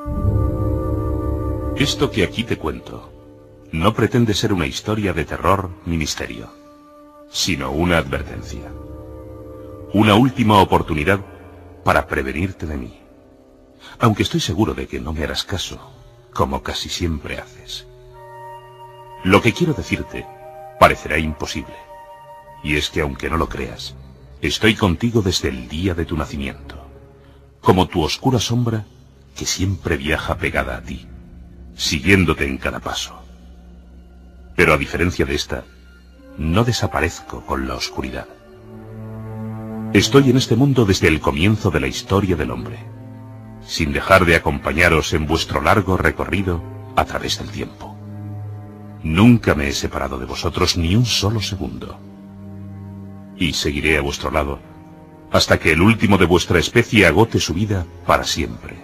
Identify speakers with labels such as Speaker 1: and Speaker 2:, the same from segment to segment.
Speaker 1: Esto que aquí te cuento no pretende ser una historia de terror ni misterio, sino una advertencia. Una última oportunidad para prevenirte de mí. Aunque estoy seguro de que no me harás caso, como casi siempre haces. Lo que quiero decirte parecerá imposible. Y es que aunque no lo creas, estoy contigo desde el día de tu nacimiento. Como tu oscura sombra que siempre viaja pegada a ti, siguiéndote en cada paso. Pero a diferencia de esta, no desaparezco con la oscuridad. Estoy en este mundo desde el comienzo de la historia del hombre, sin dejar de acompañaros en vuestro largo recorrido a través del tiempo. Nunca me he separado de vosotros ni un solo segundo. Y seguiré a vuestro lado hasta que el último de vuestra especie agote su vida para siempre.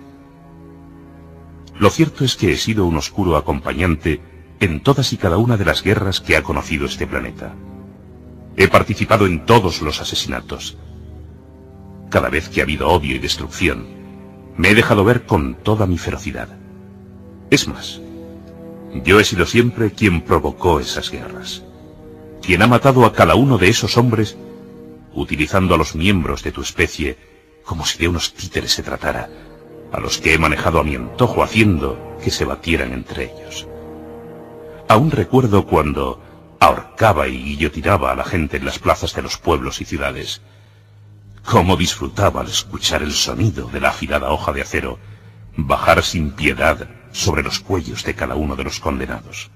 Speaker 1: Lo cierto es que he sido un oscuro acompañante en todas y cada una de las guerras que ha conocido este planeta. He participado en todos los asesinatos. Cada vez que ha habido odio y destrucción, me he dejado ver con toda mi ferocidad. Es más, yo he sido siempre quien provocó esas guerras, quien ha matado a cada uno de esos hombres, utilizando a los miembros de tu especie como si de unos títeres se tratara, a los que he manejado a mi antojo haciendo que se batieran entre ellos. Aún recuerdo cuando ahorcaba y guillotinaba a la gente en las plazas de los pueblos y ciudades. Cómo disfrutaba al escuchar el sonido de la afilada hoja de acero bajar sin piedad sobre los cuellos de cada uno de los condenados.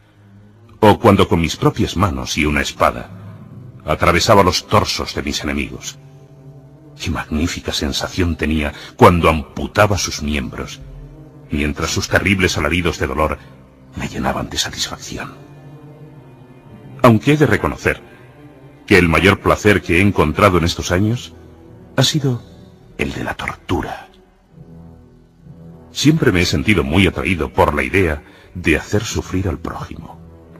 Speaker 1: O cuando con mis propias manos y una espada atravesaba los torsos de mis enemigos. Qué magnífica sensación tenía cuando amputaba sus miembros, mientras sus terribles alaridos de dolor me llenaban de satisfacción. Aunque he de reconocer que el mayor placer que he encontrado en estos años ha sido el de la tortura. Siempre me he sentido muy atraído por la idea de hacer sufrir al prójimo.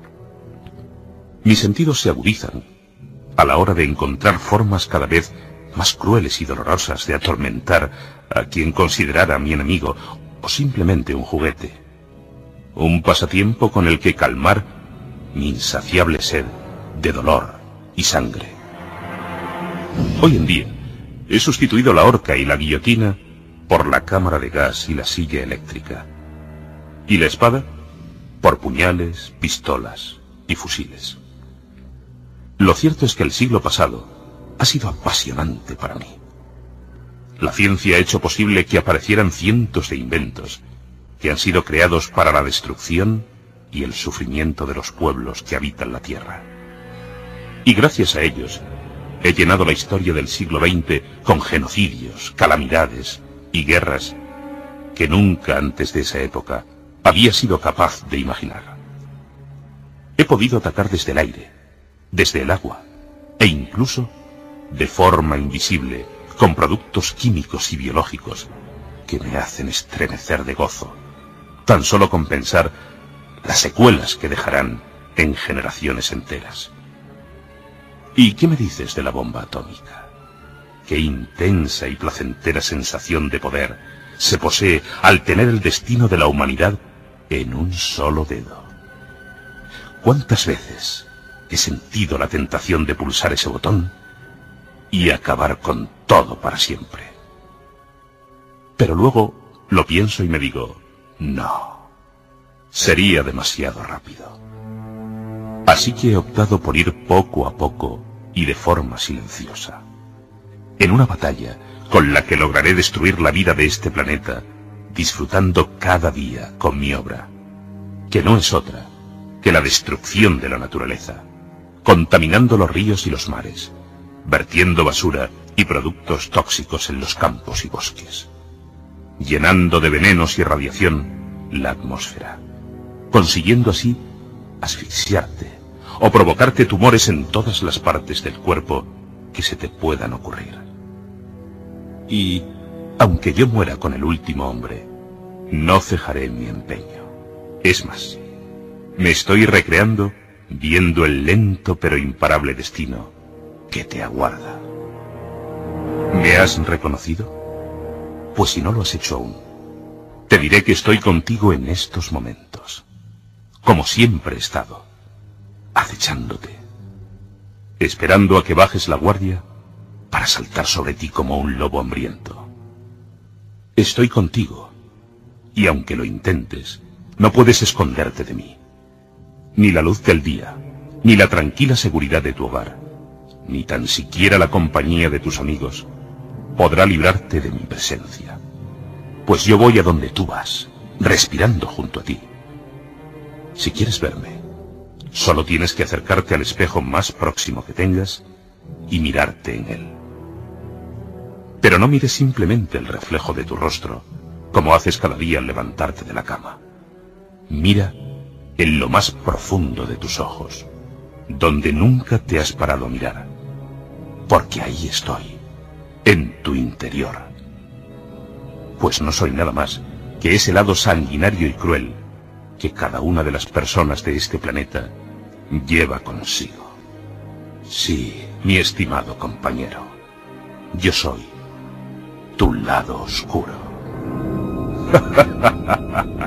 Speaker 1: Mis sentidos se agudizan a la hora de encontrar formas cada vez más crueles y dolorosas de atormentar a quien considerara mi enemigo o simplemente un juguete. Un pasatiempo con el que calmar mi insaciable sed de dolor y sangre. Hoy en día he sustituido la horca y la guillotina por la cámara de gas y la silla eléctrica, y la espada por puñales, pistolas y fusiles. Lo cierto es que el siglo pasado ha sido apasionante para mí. La ciencia ha hecho posible que aparecieran cientos de inventos que han sido creados para la destrucción y el sufrimiento de los pueblos que habitan la Tierra. Y gracias a ellos he llenado la historia del siglo XX con genocidios, calamidades y guerras que nunca antes de esa época había sido capaz de imaginar. He podido atacar desde el aire, desde el agua, e incluso de forma invisible, con productos químicos y biológicos que me hacen estremecer de gozo, tan solo con pensar las secuelas que dejarán en generaciones enteras. ¿Y qué me dices de la bomba atómica? Qué intensa y placentera sensación de poder se posee al tener el destino de la humanidad en un solo dedo. ¿Cuántas veces he sentido la tentación de pulsar ese botón y acabar con todo para siempre? Pero luego lo pienso y me digo, no, sería demasiado rápido. Así que he optado por ir poco a poco y de forma silenciosa, en una batalla con la que lograré destruir la vida de este planeta, disfrutando cada día con mi obra, que no es otra que la destrucción de la naturaleza, contaminando los ríos y los mares, vertiendo basura y productos tóxicos en los campos y bosques, llenando de venenos y radiación la atmósfera, consiguiendo así asfixiarte o provocarte tumores en todas las partes del cuerpo que se te puedan ocurrir. Y, aunque yo muera con el último hombre, no cejaré en mi empeño. Es más, me estoy recreando viendo el lento pero imparable destino que te aguarda. ¿Me has reconocido? Pues si no lo has hecho aún, Te diré que estoy contigo en estos momentos, como siempre he estado, acechándote, esperando a que bajes la guardia para saltar sobre ti como un lobo hambriento. Estoy contigo, y aunque lo intentes, no puedes esconderte de mí. Ni la luz del día, ni la tranquila seguridad de tu hogar, ni tan siquiera la compañía de tus amigos, podrá librarte de mi presencia. Pues yo voy a donde tú vas, respirando junto a ti. Si quieres verme, solo tienes que acercarte al espejo más próximo que tengas y mirarte en él. Pero no mires simplemente el reflejo de tu rostro, como haces cada día al levantarte de la cama. Mira en lo más profundo de tus ojos, donde nunca te has parado a mirar, porque ahí estoy, en tu interior. Pues no soy nada más que ese lado sanguinario y cruel que cada una de las personas de este planeta lleva consigo. Sí, mi estimado compañero, yo soy tu lado oscuro.